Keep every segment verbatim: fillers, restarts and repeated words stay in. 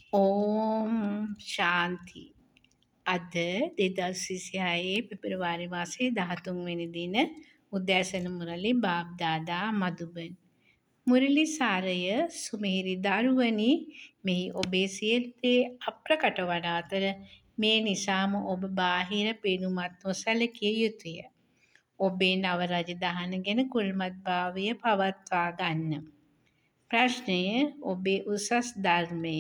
ඕම් ශාන්ති. අද දෙදස් විසිහයේ පෙබරවාරි මාසේ දහතුන්වෙනි දින උදෑසන මුරලි බාබ්දාදා මදුබන්. මුරලි සාරය සුමිහිරි දරුවනි මෙහි ඔබේ සියලුදේ අප්‍රකට වන අතර මේ නිසාම ඔබ බාහිර පෙනුමත් නොසැලකිය යුතුය. ඔබේ නව රජදහන ගැන කුල්මත් භාවය පවත්වා ගන්න. ප්‍රශ්නය ඔබේ උසස් ධර්මය.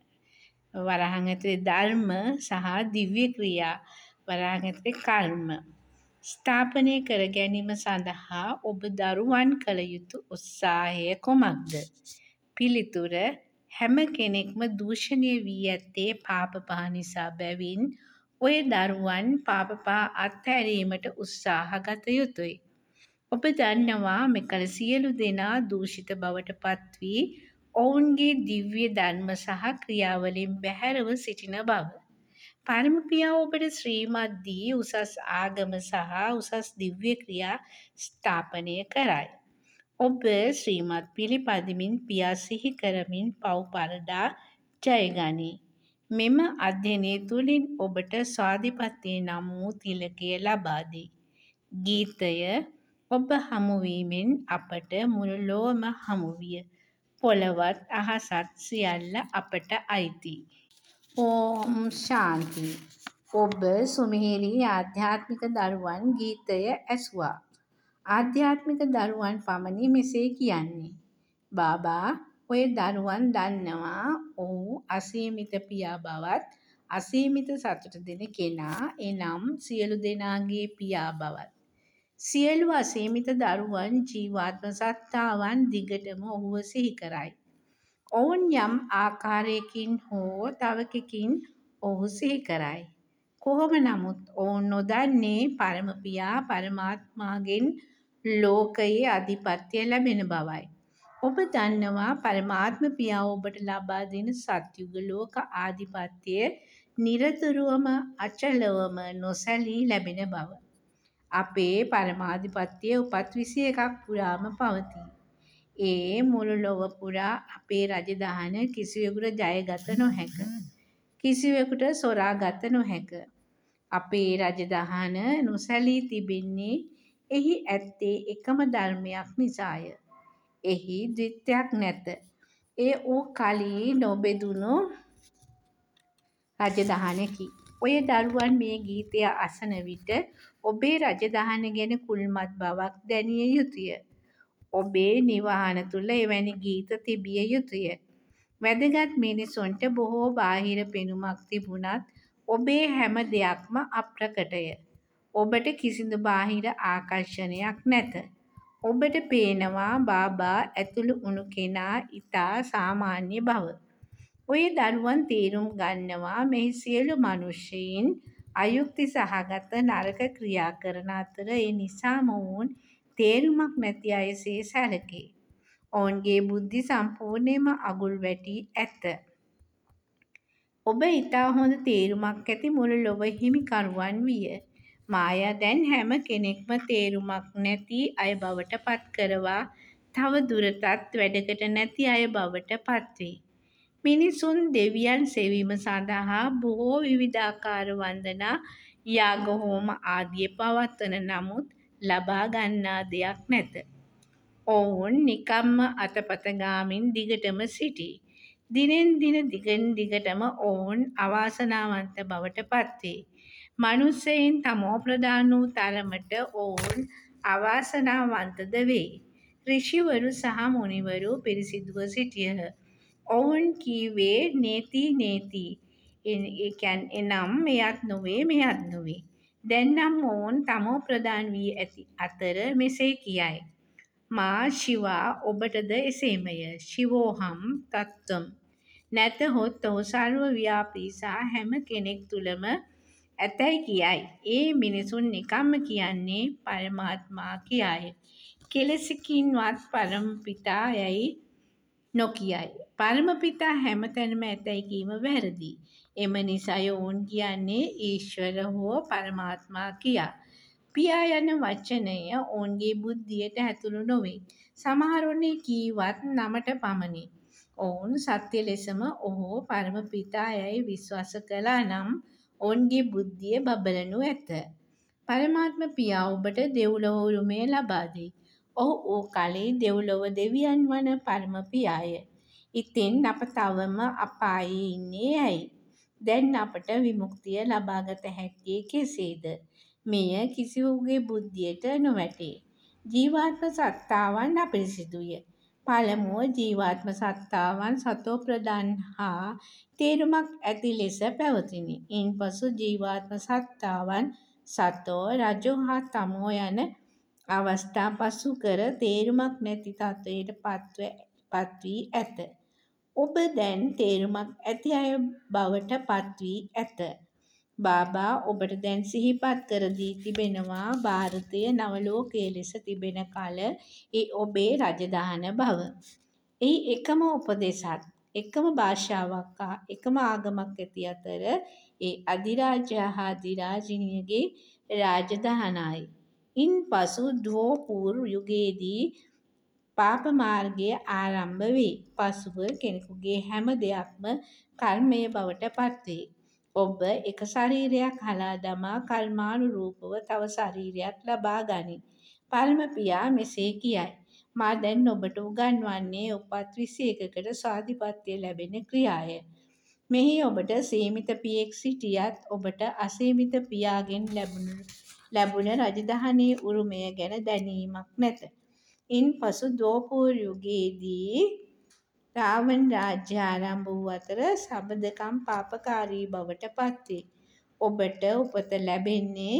වරහන් ඇතුලේ ධර්ම සහ දිව්‍ය ක්‍රියා වරහන් ඇතුලේ කර්ම ස්ථාපනය කර ගැනීම සඳහා ඔබ දරුවන් කළ යුතු උත්සාහය කුමක්ද? පිළිතුර හැම කෙනෙක්ම දූෂණය වී ඇත්තේ පාප පහ නිසා බැවින් ඔය දරුවන් පාප පහ අත්හැරීමට උත්සාහ ගත යුතුය. ඔබ දන්නවා මෙකල සියලු දෙනා දූෂිත බවට පත් වී ඔවුන්ගේ දිව්‍ය ධර්ම සහ ක්‍රියාවලින් බැහැරව සිටින බව. පරමපියා ඔබට ශ්‍රීමත් දී උසස් ආගම සහ උසස් දිව්‍ය ක්‍රියා ස්ථාපනය කරයි. ඔබ ශ්‍රීමත් පිළිපදිමින් පියා සිහි කරමින් පව් පරදා ජයගනී. මෙම අධ්‍යයනය තුළින් ඔබට ස්වාධිපත්තිය නම් වූ තිලකය ලබා දෙයි. ගීතය ඔබ හමුවීමෙන් අපට මුළු ලොවම හමුවිය. පොළවත් අහසත් සියල්ල අපට අයිති. ඕම් ශාන්ති. ඔබ සුමිහිරි ආධ්‍යාත්මික දරුවන් ගීතය ඇසුවා. ආධ්‍යාත්මික දරුවන් පමණි මෙසේ කියන්නේ. බාබා ඔය දරුවන් දන්නවා ඔහු අසීමිත පියා බවත් අසීමිත සතුට දෙන කෙනා එනම් සියලු දෙනාගේ පියා බවත්. සියලු අසීමිත දරුවන් ජීවාත්ම සත්තාවන් දිගටම ඔහුව සිහි කරයි. ඔවුන් යම් ආකාරයකින් හෝ තවකකින් ඔහු සිහි කරයි. කොහොම නමුත් ඔවුන් නොදන්නේ පරමපියා පරමාත්මාගෙන් ලෝකයේ අධිපත්‍ය ලැබෙන බවයි. ඔබ දන්නවා පරමාත්ම පියා ඔබට ලබා දෙන සත්‍යුග ලෝක ආධිපත්‍යය නිරතුරුවම අචලවම නොසැලී ලැබෙන බව. අපේ පරමාධිපත්‍යය උපත් විසි එකක් පුරාම පවතී. ඒ මුළු ලොව පුරා අපේ රජදහන කිසිවෙකුට ජයගත නොහැක. කිසිවෙකුට සොරා ගත නොහැක. අපේ රජදහන නොසැලී තිබෙන්නේ එහි ඇත්තේ එකම ධර්මයක් නිසාය. එහි ද්විත්වයක් නැත. ඒ වූ කලී නොබෙදුණු රජදහනකි. ඔය දරුවන් මේ ගීතය අසන විට ඔබේ රජදහන ගැන කුල්මත් බවක් දැනිය යුතුය. ඔබේ නිවහන තුළ එවැනි ගීත තිබිය යුතුය. වැදගත් මිනිසුන්ට බොහෝ බාහිර පෙනුමක් තිබුණත් ඔබේ හැම දෙයක්ම අප්‍රකටය. ඔබට කිසිදු බාහිර ආකර්ෂණයක් නැත. ඔබට පේනවා බාබා ඇතුළු වුණු කෙනා ඉතා සාමාන්‍ය බව. ඔය දරුවන් තේරුම් ගන්නවා මෙහි සියලු මනුෂ්‍යයින් අයුක්ති සහගත නරක ක්‍රියා කරන අතර ඒ නිසාම ඔවුන් තේරුමක් නැති අය සේ සැලකේ. ඔවුන්ගේ බුද්ධි සම්පූර්ණයෙන්ම අගුල් වැටී ඇත. ඔබ ඉතා හොඳ තේරුමක් ඇති මුළු ලොව හිමිකරුවන් විය. මායා දැන් හැම කෙනෙක්ම තේරුමක් නැති අය බවට පත් කරවා තව දුරටත් වැඩකට නැති අය බවට පත්වේ. මිනිසුන් දෙවියන් සෙවීම සඳහා බොහෝ විවිධාකාර වන්දනා යාග හෝම ආදිය පවත්වන නමුත් ලබා ගන්නා දෙයක් නැත. ඔවුන් නිකම්ම අතපත ගාමින් දිගටම සිටී. දිනෙන් දින දිගින් දිගටම ඔවුන් අවාසනාවන්ත බවට පත්වේ. මනුස්සයින් තමෝ ප්‍රධාන වූ තරමට ඔවුන් අවාසනාවන්තද වේ. ඍෂිවරු සහ මුනිවරු පිරිසිදුව සිටියහ. ඔවුන් කීවේ නේති නේති. එනම් මෙයත් නොවේ මෙයත් නොවේ. දැන් නම් ඔවුන් තමෝ ප්‍රධාන වී ඇති අතර මෙසේ කියයි. මා ශිවා ඔබටද එසේමය. ශිවෝහම් තත්ත්වම්. නැතහොත් ඔහු සර්ව ව්‍යාපී සහ හැම කෙනෙක් තුළම ඇතැයි කියයි. ඒ මිනිසුන් නිකම්ම කියන්නේ පරමාත්මා කියයි. කෙලෙසකින්වත් පරමපිතා යැයි නොකියයි. පරමපිතා හැම තැනම ඇතැයි කීම වැරදි. එම නිසාය ඔවුන් කියන්නේ ඊශ්වර හෝ පරමාත්මා කියා. පියා යන වචනය ඔවුන්ගේ බුද්ධියට ඇතුළු නොවේ. සමහරුන් කීවත් නමට පමණි. ඔවුන් සත්‍ය ලෙසම ඔහු පරම පිතා යැයි විශ්වාස කළා නම් ඔවුන්ගේ බුද්ධිය බබලනු ඇත. පරමාත්ම පියා ඔබට දෙව්ලොව උරුමය ලබා දෙයි. ඔහු වූ කලී දෙව්ලොව දෙවියන් වන පරම පියාය. ඉතින් අප තවම අපායේ ඉන්නේ ඇයි? දැන් අපට විමුක්තිය ලබාගත හැක්කේ කෙසේද? මෙය කිසිවෙකුගේ බුද්ධියට නොවැටේ. ජීවාත්ම සත්තාවන් අපිරිසිදුය. පළමුව ජීවාත්ම සත්තාවන් සතෝ ප්‍රධාන හා තේරුමක් ඇති ලෙස පැවතිණි. ඉන්පසු ජීවාත්ම සත්තාවන් සතෝ, රජෝ හා තමෝ යන අවස්ථා පසු කර තේරුමක් නැති තත්ත්වයට පත්ව පත්වී ඇත. ඔබ දැන් තේරුමක් ඇති අය බවට පත්වී ඇත. බාබා ඔබට දැන් සිහිපත් කර දී තිබෙනවා භාරතය නව ලෝකයේ ලෙස තිබෙන කල ඒ ඔබේ රජදහන බව. එහි එකම උපදෙසත්, එකම භාෂාවක් හා එකම ආගමක් ඇති අතර ඒ අධිරාජයා හා අධිරාජිනියගේ රාජදහනයි. ඉන්පසු දෝපුර් යුගයේදී පාප මාර්ගය ආරම්භ වේ. පසුව කෙනෙකුගේ හැම දෙයක්ම කර්මය බවට පත්වේ. ඔබ එක ශරීරයක් හලා දමා කර්මානුරූපව තව ශරීරයක් ලබා ගනී. පරම පියා මෙසේ කියයි. මා දැන් ඔබට උගන්වන්නේ උපත් විසි එකකට ස්වාධිපත්‍ය ලැබෙන ක්‍රියාය. මෙහි ඔබට සීමිත පියෙක් සිටියත් ඔබට අසීමිත පියාගෙන් ලැබුණු ලැබුණ රජදහනේ උරුමය ගැන දැනීමක් නැත. ඉන්පසු දෝපුර යුගයේදී රාවණ රාජ්‍ය ආරම්භ වූ අතර සබඳකම් පාපකාරී බවට පත්වේ. ඔබට උපත ලැබෙන්නේ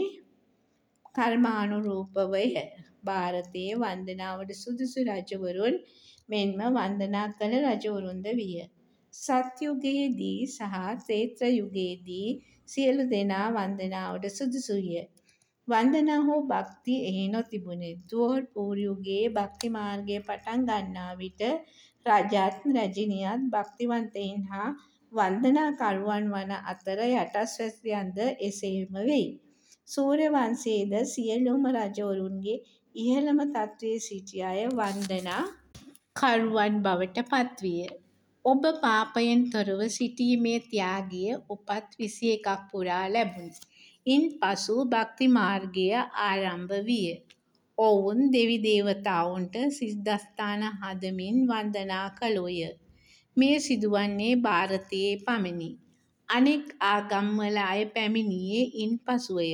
කර්මානුරූපවය. භාරතයේ වන්දනාවට සුදුසු රජවරුන් මෙන්ම වන්දනා කළ රජවරුන්ද විය. සත්යුගයේදී සහ ත්‍රේතා යුගයේදී සියලු දෙනා වන්දනාවට සුදුසුය. වන්දනා හෝ භක්ති එහි නොතිබුණි. දෝපුර යුගයේ භක්ති මාර්ගය පටන් ගන්නා විට රජත් රැජිනියත් භක්තිවන්තයින් හා වන්දනාකරුවන් වන අතර යටස්වැසියන්ද එසේම වෙයි. සූර්ය වංශයේද සියලුම රජවරුන්ගේ ඉහළම තත්ත්වයේ සිටි අය වන්දනා කරුවන් බවට පත්විය. ඔබ පාපයෙන් තොරව සිටීමේ ත්‍යාගය උපත් විසි එකක් පුරා ලැබුණි. ඉන්පසු භක්ති මාර්ගය ආරම්භ විය. ඔවුන් දෙවි දේවතාවුන්ට සිද්ධස්ථාන හදමින් වන්දනා කළෝය. මෙය සිදුවන්නේ භාරතයේ පමණි. අනෙක් ආගම්වල අය පැමිණියේ ඉන්පසුවය.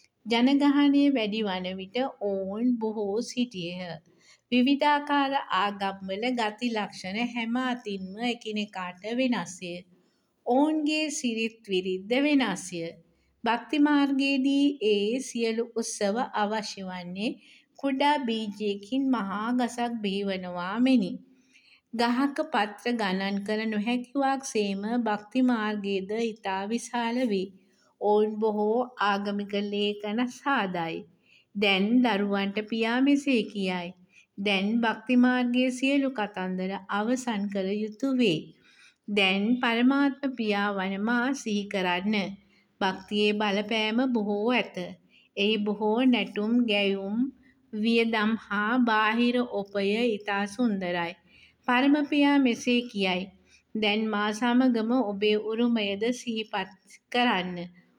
ජනගහනය වැඩි වන විට ඔවුන් බොහෝ සිටියහ. විවිධාකාර ආගම්වල ගති ලක්ෂණ හැම අතින්ම එකිනෙකාට වෙනස්ය. ඔවුන්ගේ සිරිත් විරිත්ද වෙනස්ය. භක්ති මාර්ගයේදී ඒ සියලු උත්සව අවශ්‍ය වන්නේ කුඩා බීජයකින් මහා ගසක් බිහිවනවා මෙනි. ගහක පත්‍ර ගණන් කළ නොහැකි වාක්සේම භක්ති මාර්ගයද ඉතා විශාල වේ. ඔවුන් බොහෝ ආගමික ලේඛන සාදයි. දැන් දරුවන්ට පියා මෙසේ කියයි. දැන් භක්ති මාර්ගයේ සියලු කතන්දර අවසන් කළ යුතු වේ. දැන් පරමාත්ම පියා වන මා සිහි කරන්න. භක්තියේ බලපෑම බොහෝ ඇත. එහි බොහෝ නැටුම් ගැයුම් වියදම් හා බාහිර ඔපය ඉතා සුන්දරයි. පරම පියා මෙසේ කියයි. දැන් මා සමගම ඔබේ උරුමයද සිහිපත් කරන්න.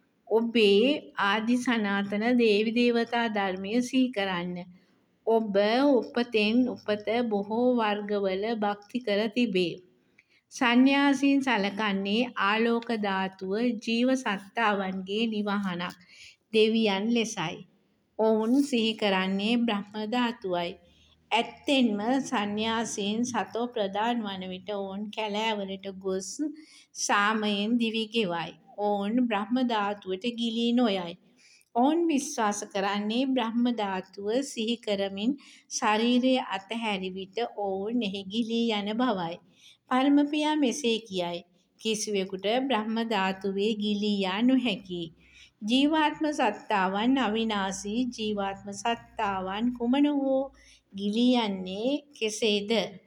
ඔබේ ආදි සනාතන දේවි දේවතා ධර්මය සිහි කරන්න. ඔබ උපතෙන් උපත බොහෝ වර්ගවල භක්ති කර තිබේ. සන්න්‍යාසීන් සලකන්නේ ආලෝක ධාතුව ජීව සත්තාවන්ගේ නිවහනක් දෙවියන් ලෙසයි. ඔවුන් සිහි කරන්නේ බ්‍රහ්ම ධාතුවයි. ඇත්තෙන්ම සන්න්‍යාසීන් සතෝ ප්‍රධාන වන විට ඔවුන් කැලෑවලට ගොස් සාමයෙන් දිවි ගෙවයි. ඔවුන් බ්‍රහ්ම ධාතුවට ගිලී නොයයි. ඔවුන් විශ්වාස කරන්නේ බ්‍රහ්ම ධාතුව සිහි කරමින් ශරීරය අතහැරි විට ඔවුන් එහි ගිලී යන බවයි. පරම පියා මෙසේ කියයි. කිසිවෙකුට බ්‍රහ්ම ධාතුවේ ගිලී යා නොහැකියි. ජීවාත්ම සත්තාවන් අවිනාශී ජීවාත්ම සත්තාවන් කුමන හෝ ගිලී යන්නේ කෙසේද?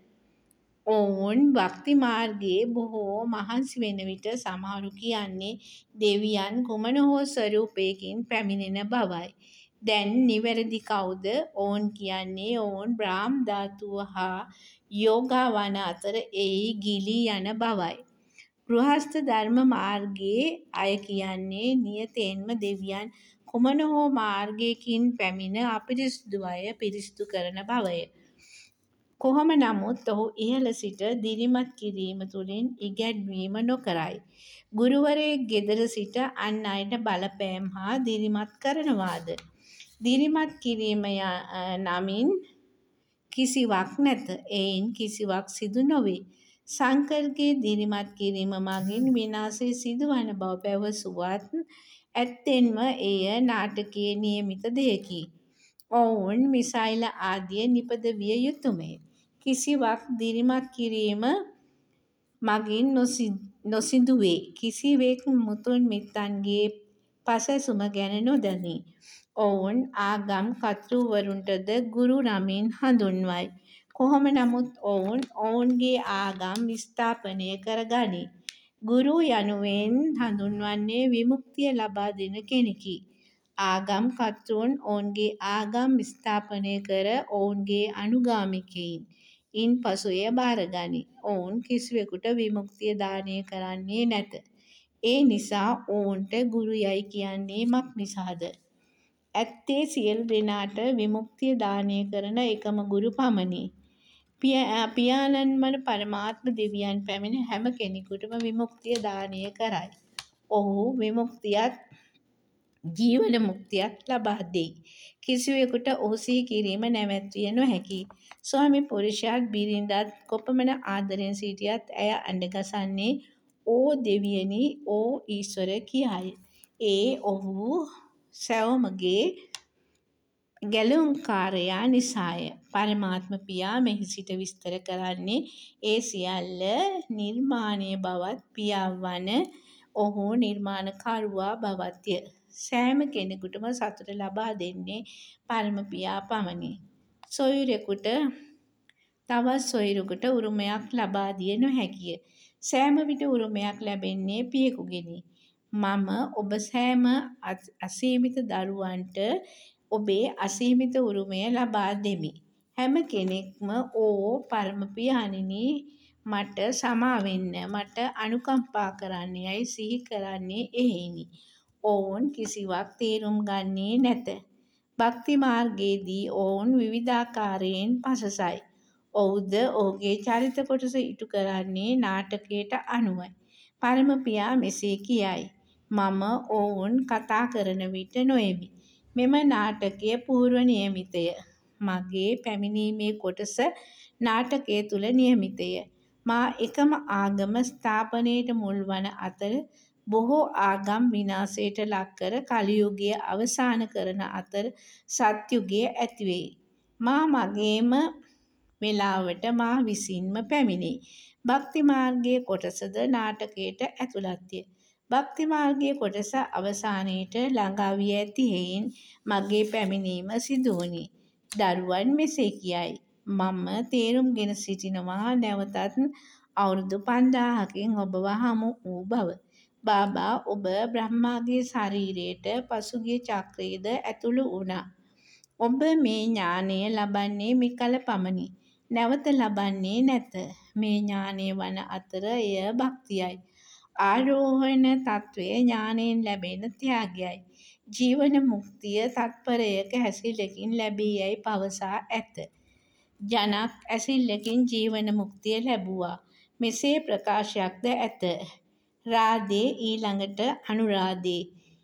ඔවුන් භක්ති මාර්ගයේ බොහෝ මහන්සි වෙන විට සමහරු කියන්නේ දෙවියන් කුමන හෝ ස්වරූපයකින් පැමිණෙන බවයි. දැන් නිවැරදි කවුද? ඔවුන් කියන්නේ ඔවුන් බ්‍රාහ්ම ධාතුව හා යෝගාවන අතර එයි ගිලී යන බවයි. ගෘහස්ථ ධර්ම මාර්ගයේ අය කියන්නේ නියතයෙන්ම දෙවියන් කුමන හෝ මාර්ගයකින් පැමිණ අපිරිසිදු අය පිරිසිදු කරන බවය. කොහොම නමුත් ඔහු ඉහළ සිට දිරිමත් කිරීම තුළින් ඉගැන්වීම නොකරයි. ගුරුවරයෙක් ගෙදර සිට අන් අයට බලපෑම් හා දිරිමත් කරනවාද? දිරිමත් කිරීම නමින් කිසිවක් නැත. එයින් කිසිවක් සිදු නොවේ. සංකර්ගේ දිරිමත් කිරීම මගින් විනාශය සිදුවන බව පැවසුවත් ඇත්තෙන්ම එය නාටකයේ නියමිත දෙයකි. ඔවුන් මිසයිල ආදිය නිපදවිය යුතුමය. කිසිවක් දිරිමත් කිරීම මගින් නොසිදුවේ. කිසිවෙක් මුතුන් මිත්තන්ගේ පසැසුම ගැන නොදනී. ඔවුන් ආගම් කර්තෘවරුන්ටද ගුරු නමින් හඳුන්වයි. කොහොම නමුත් ඔවුන් ඔවුන්ගේ ආගම් ස්ථාපනය කරගනී. ගුරු යනුවෙන් හඳුන්වන්නේ විමුක්තිය ලබා දෙන කෙනෙකි. ආගම් කර්තෘන් ඔවුන්ගේ ආගම් ස්ථාපනය කර ඔවුන්ගේ අනුගාමිකයින් ඉන් පසු එය භාරගනී. ඔවුන් කිසිවෙකුට විමුක්තිය දානය කරන්නේ නැත. ඒ නිසා ඔවුන්ට ගුරු යයි කියන්නේ මක් නිසාද? ඇත්තේ සියලු දෙනාට විමුක්තිය දානය කරන එකම ගුරු පමණි. පියාණන් වන පරමාත්ම දෙවියන් පැමිණ හැම කෙනෙකුටම විමුක්තිය දානය කරයි. ඔහු විමුක්තියත් ජීවන මුක්තියක් ලබා දෙයි. කිසිවෙකුට ඔහු සිහි කිරීම නැවැත්විය නොහැකි. ස්වාමි පුරුෂයාත් බිරිඳත් කොපමණ ආදරයෙන් සිටියත් ඇය ඇඟගසන්නේ "ඕ දෙවියනි, ඕ ඊශ්වර" කියාය. ඒ ඔහු සැවොමගේ ගැලවුම්කාරයා නිසාය. පරමාත්ම පියා මෙහි සිට විස්තර කරන්නේ ඒ සියල්ල නිර්මාණය බවත් පියා වන ඔහු නිර්මාණකරුවා බවත්ය. සෑම කෙනෙකුටම සතුට ලබා දෙන්නේ පරම පියා පමණි. සොයුරෙකුට තවත් සොයුරෙකුට උරුමයක් ලබා දිය නොහැකිය. සෑම විට උරුමයක් ලැබෙන්නේ පියෙකුගෙනි. මම ඔබ සෑම අසීමිත දරුවන්ට ඔබේ අසීමිත උරුමය ලබා දෙමි. හැම කෙනෙක්ම "ඕ පරම පියාණෙනි, මට සමාවෙන්න, මට අනුකම්පා කරන්න" යයි සිහි කරන්නේ එහෙයිනි. ඔවුන් කිසිවක් තේරුම් ගන්නේ නැත. භක්ති මාර්ගයේදී ඔවුන් විවිධාකාරයෙන් පසසයි. ඔහුද ඔහුගේ චරිත කොටස ඉටු කරන්නේ නාටකයට අනුවයි. පරම පියා මෙසේ කියයි. "මම ඔවුන් කතා කරන විට නොෙමි. මෙම නාටකය පූර්ව නියමිතය. මගේ පැමිණීමේ කොටස නාටකය තුළ නියමිතය. මා එකම ආගම ස්ථාපනයට මුල් වන අතර බොහෝ ආගම් විනාශයට ලක්කර කලි යුගය අවසාන කරන අතර සත්යුගය ඇතිවෙයි. මා මගේම වේලාවට මා විසින්ම පැමිණෙයි. භක්ති මාර්ගයේ කොටසද නාටකයට ඇතුළත්ය. භක්ති මාර්ගයේ කොටස අවසානයට ළඟා වී ඇති හෙයින් මගේ පැමිණීම සිදුවුණි." දරුවන් මෙසේ කියයි. "මම තේරුම්ගෙන සිටිනවා නැවතත් අවුරුදු පන්දාහකින් ඔබව හමු වූ බව. බාබා, ඔබ බ්‍රහ්මාගේ ශරීරයට පසුගිය චක්‍රයේද ඇතුළු වුණා. ඔබ මේ ඥානය ලබන්නේ මෙකල පමණි. නැවත ලබන්නේ නැත. මේ ඥානය වන අතර එය භක්තියයි. ආරෝහණ තත්ත්වය ඥානයෙන් ලැබෙන ත්‍යාගයයි. ජීවන මුක්තිය තත්පරයක ඇසිල්ලකින් ලැබේ යැයි පවසා ඇත. ජනක් ඇසිල්ලකින් ජීවන මුක්තිය ලැබුවා. මෙසේ ප්‍රකාශයක්ද ඇත. රාධේ ඊළඟට අනුරාධේ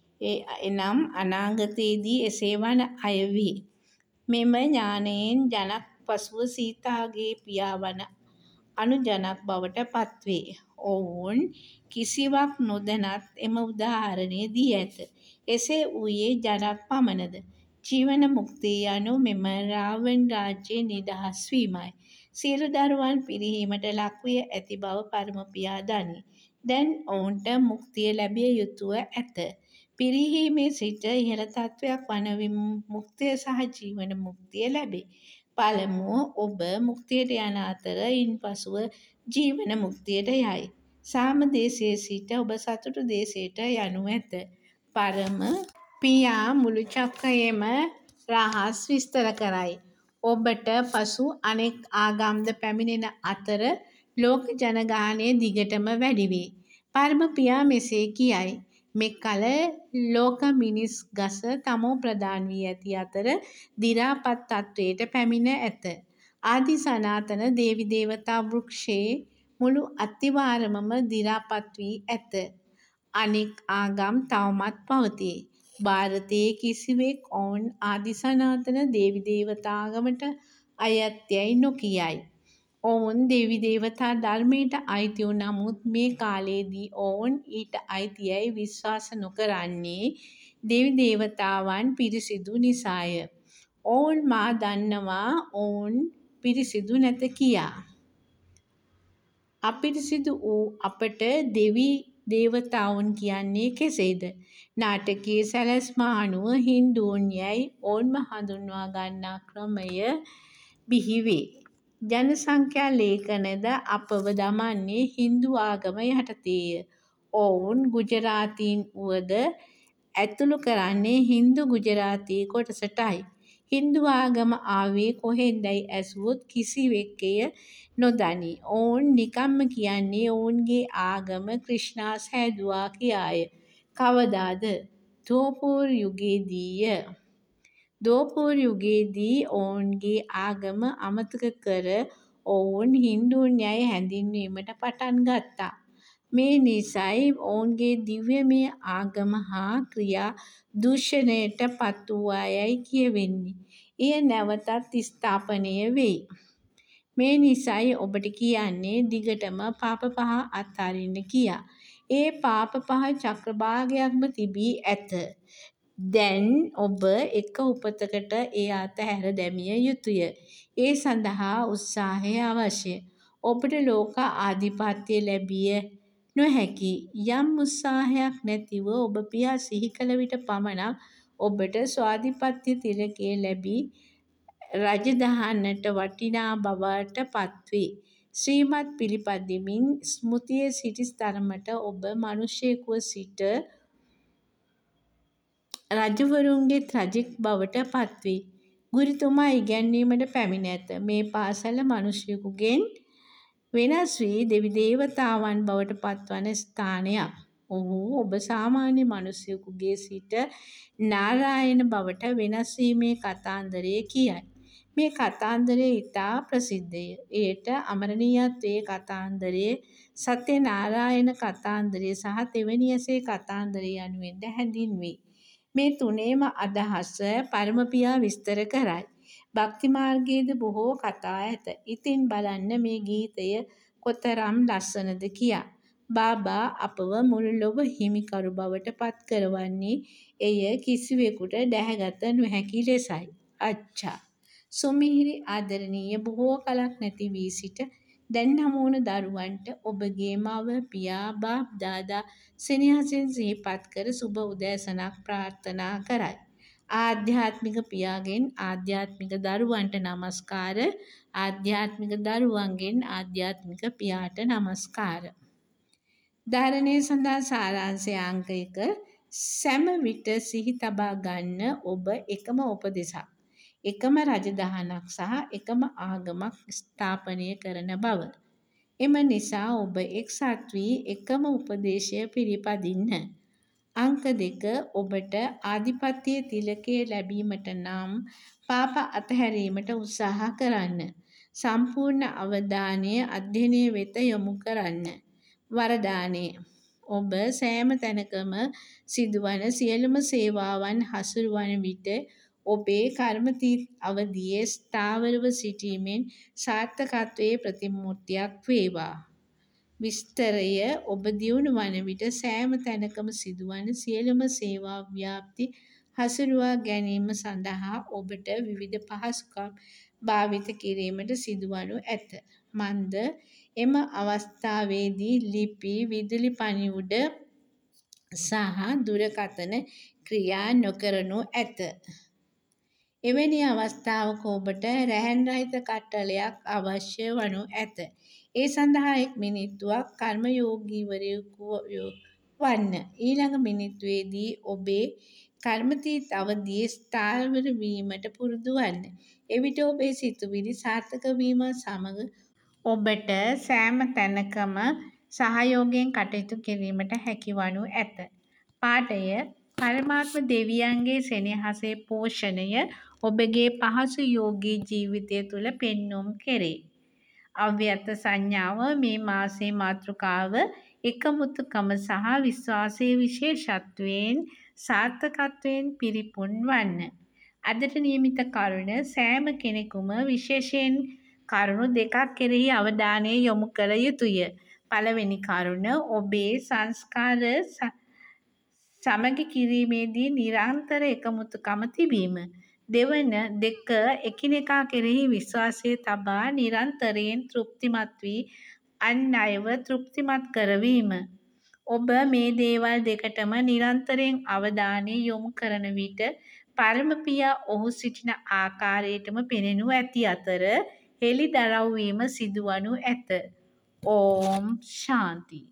එනම් අනාගතයේදී එසේ වන අය වේ. මෙම ඥානයෙන් ජනක් පසුව සීතාගේ පියා වන අනුජනක් බවට පත්වේ. ඔවුන් කිසිවක් නොදැනත් එම උදාහරණය දී ඇත. එසේ වූයේ ජනක් පමණද? ජීවන මුක්තිය යනු මෙම රාවණ රාජ්‍යයෙන් නිදහස් වීමයි. සියලු දරුවන් පිරිහීමට ලක්වී ඇති බව පරම පියා දනී. දැන් ඔවුන්ට මුක්තිය ලැබිය යුතුව ඇත. පිරිහීමේ සිට ඉහළ තත්ත්වයක් වන විමුක්තිය සහ ජීවන මුක්තිය ලැබේ. පළමුව ඔබ මුක්තියට යන අතර ඉන්පසුව ජීවන මුක්තියට යයි. සාම දේශයේ සිට ඔබ සතුට දේශයට යනු ඇත. පරම පියා මුළු චක්‍රයේම රහස් විස්තර කරයි. ඔබට පසු අනෙක් ආගම්ද පැමිණෙන අතර ලෝක ජනගහනය දිගටම වැඩි වේ. පරම පියා මෙසේ කියයි. මෙකල ලෝක මිනිස් ගස තමෝ ප්‍රධාන වී ඇති අතර දි รา පත් තත්ත්වයට පැමිණ ඇත. ආදි සනාතන දේවි දේවතා වෘක්ෂයේ මුළු අත්තිවාරමම දි รา පත් වී ඇත. අනෙක් ආගම් තවමත් පවතී. භාරතයේ කිසිවෙක් ඔවුන් ආදි සනාතන දේවි දේවතාගමට අයත් යැයි නොකියයි. ඔවුන් දෙවි දේවතා ධර්මයට අයිති වූ නමුත් මේ කාලයේදී ඔවුන් ඊට අයිති යැයි විශ්වාස නොකරන්නේ දෙවි දේවතාවන් පිරිසිදු නිසාය. ඔවුන් මා දන්නවා ඔවුන් පිරිසිදු නැත කියා. අපිරිසිදු වූ අපට දෙවි දේවතාවුන් කියන්නේ කෙසේද? නාටකයේ සැලැස්ම අනුව හින්දුන් යැයි ඔවුන්ම හඳුන්වා ගන්නා ක්‍රමය බිහිවේ. ජනසංඛ්‍යා ලේඛනද අපව දමන්නේ හින්දු ආගම යටතේය. ඔවුන් ගුජරාතීන් වුවද ඇතුළු කරන්නේ හින්දු ගුජරාතී කොටසටයි. හින්දු ආගම ආවේ කොහෙන්දැයි ඇසුවොත් කිසිවෙක් එය නොදනී. ඔවුන් නිකම්ම කියන්නේ ඔවුන්ගේ ආගම ක්‍රිෂ්ණා සෑදුවා කියාය. කවදාද? දෝපුර් යුගයේදීය. දෝපුර් යුගයේදී ඔවුන්ගේ ආගම අමතක කර ඔවුන් හින්දුන් යැයි හැඳින්වීමට පටන් ගත්තා. මේ නිසයි ඔවුන්ගේ දිව්‍යමය ආගම හා ක්‍රියා දූෂණයට පත් වූවා යැයි කියවෙන්නේ. එය නැවතත් ස්ථාපනය වෙයි. මේ නිසයි ඔබට කියන්නේ දිගටම පාප පහ අත්හරින්න කියා. ඒ පාප පහ චක්‍රභාගයක්ම තිබී ඇත. දැන් ඔබ එක උපතකට එය අතහැර දැමිය යුතුය. ඒ සඳහා උත්සාහය අවශ්‍ය. ඔබට ලෝක ආධිපත්‍යය ලැබිය නොහැකි. යම් උත්සාහයක් නැතිව ඔබ පියා සිහි කළ විට පමණක් ඔබට ස්වාධිපත්‍ය තිලකය ලැබී රජදහනට වටිනා බවට පත්වේ. ශ්‍රීමත් පිළිපදිමින් ස්මෘතියේ සිටි තරමට ඔබ මනුෂ්‍යයෙකුව සිට රජවරුන්ගේත් රජෙක් බවට පත්වේ. ගුරුතුමා ඉගැන්වීමට පැමිණ ඇත. මේ පාසල මනුෂ්‍යයෙකුගෙන් වෙනස් වී දෙවි දේවතාවන් බවට පත්වන ස්ථානයක්. ඔහු ඔබ සාමාන්‍ය මනුෂ්‍යයෙකුගේ සිට නාරායන බවට වෙනස් වීමේ කතාන්දරය කියයි. මේ කතාන්දරය ඉතා ප්‍රසිද්ධය. එයට අමරණීයත්වයේ කතාන්දරය, සත්‍යනාරායන කතාන්දරය සහ තෙවැනි ඇසේ කතාන්දරය යනුවෙන්ද හැඳින්වේ. මේ තුනේම අදහස පරමපියා විස්තර කරයි. භක්ති මාර්ගයේද බොහෝ කතා ඇත. ඉතින් බලන්න මේ ගීතය කොතරම් ලස්සනද කියා. බාබා අපව මුළු ලොව හිමිකරු බවට පත් කරවන්නේ එය කිසිවෙකුට ඩැහැගත නොහැකි ලෙසයි. අච්චා. සුමිහිරි ආදරණීය බොහෝ කලක් නැති වී සිට දැන් හමුවන දරුවන්ට ඔබගේ මව, පියා, බාප් දාදා සෙනෙහසින් සිහිපත් කර සුබ උදෑසනක් ප්‍රාර්ථනා කරයි. ආධ්‍යාත්මික පියාගෙන් ආධ්‍යාත්මික දරුවන්ට නමස්කාර. ආධ්‍යාත්මික දරුවන්ගෙන් ආධ්‍යාත්මික පියාට නමස්කාර. ධාරණය සඳහා සාරාංශය අංක එක. සැම විට සිහි තබා ගන්න ඔබ එකම උපදෙසක්, එකම රජදහනක් සහ එකම ආගමක් ස්ථාපනය කරන බව. එම නිසා ඔබ එක්සත් වී එකම උපදේශය පිළිපදින්න. අංක දෙක. ඔබට ආධිපත්‍ය තිලකය ලැබීමට නම් පාප අතහැරීමට උත්සාහ කරන්න. සම්පූර්ණ අවධානය අධ්‍යයනය වෙත යොමු කරන්න. වරදානය. ඔබ සෑම තැනකම සිදුවන සියලුම සේවාවන් හසුරුවන විට ඔබේ කර්මතීත අවධියේ ස්ථාවරව සිටීමෙන් සාර්ථකත්වයේ ප්‍රතිමූර්තියක් වේවා. විස්තරය. ඔබ දියුණු වන විට සෑම තැනකම සිදුවන සියලුම සේවා ව්‍යාප්ති හසුරුවා ගැනීම සඳහා ඔබට විවිධ පහසුකම් භාවිත කිරීමට සිදුවනු ඇත. මන්ද එම අවස්ථාවේදී ලිපි, විදුලි පණිවුඩ සහ දුරකථන ක්‍රියා නොකරනු ඇත. එවැනි අවස්ථාවක ඔබට රැහැන් රහිත කට්ටලයක් අවශ්‍ය වනු ඇත. ඒ සඳහා එක් මිනිත්තුවක් කර්මයෝගීවරයෙකු වන්න. ඊළඟ මිනිත්තුවේදී ඔබේ කර්මතීත අවධියේ ස්ථාවර වීමට පුරුදු වන්න. එවිට ඔබේ සිතුවිලි සාර්ථක වීම සමග ඔබට සෑම තැනකම සහයෝගයෙන් කටයුතු කිරීමට හැකිවනු ඇත. පාඩය පරමාත්ම දෙවියන්ගේ සෙනෙහසේ පෝෂණය ඔබගේ පහසු යෝගී ජීවිතය තුළ පෙන්නුම් කෙරේ. අව්‍යක්ත සංඥාව මේ මාසයේ මාතෘකාව එකමුතුකම සහ විශ්වාසයේ විශේෂත්වයෙන් සාර්ථකත්වයෙන් පිරිපුන් වන්න. අදට නියමිත කරුණ සෑම කෙනෙකුම විශේෂයෙන් කරුණු දෙකක් කෙරෙහි අවධානය යොමු කළ යුතුය. පළවෙනි කරුණ ඔබේ සංස්කාර සමගි කිරීමේදී නිරන්තර එකමුතුකම තිබීම. දෙවන දෙක එකිනෙකා කෙරෙහි විශ්වාසය තබා නිරන්තරයෙන් තෘප්තිමත් වී අන් අයව තෘප්තිමත් කරවීම. ඔබ මේ දේවල් දෙකටම නිරන්තරයෙන් අවධානය යොමු කරන විට පරම පියා ඔහු සිටින ආකාරයටම පෙනෙනු ඇති අතර හෙළිදරව් වීම සිදුවනු ඇත. ඕම් ශාන්ති.